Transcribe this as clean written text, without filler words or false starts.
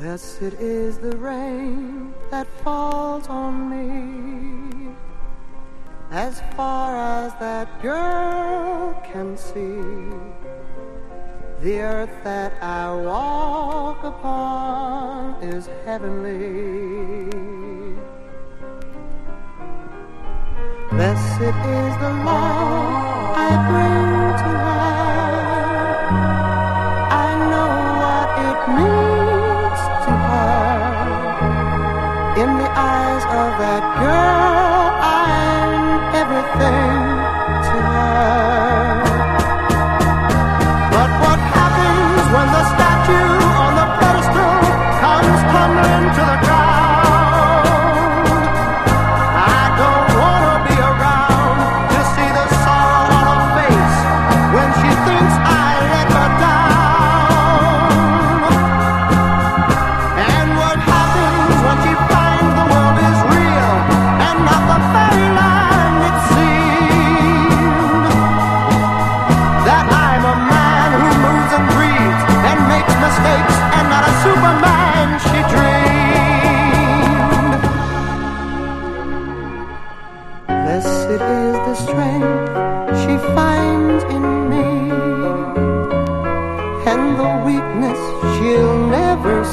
Blessed is the rain that falls on me, as far as that girl can see. The earth that I walk upon is heavenly. Blessed is the love I bring to her. I know what it means to her. In the eyes of that girl, I'm everything to her. But what happens when the statue on the pedestal comes tumbling to the ground? I don't want to be around to see the sorrow on her face when she thinks I let her down. And what happens when she finds the world is real and not the fairyland it seemed? That I'm a man who moves and breathes and makes mistakes and not a Superman she dreamed. Blessed is the strength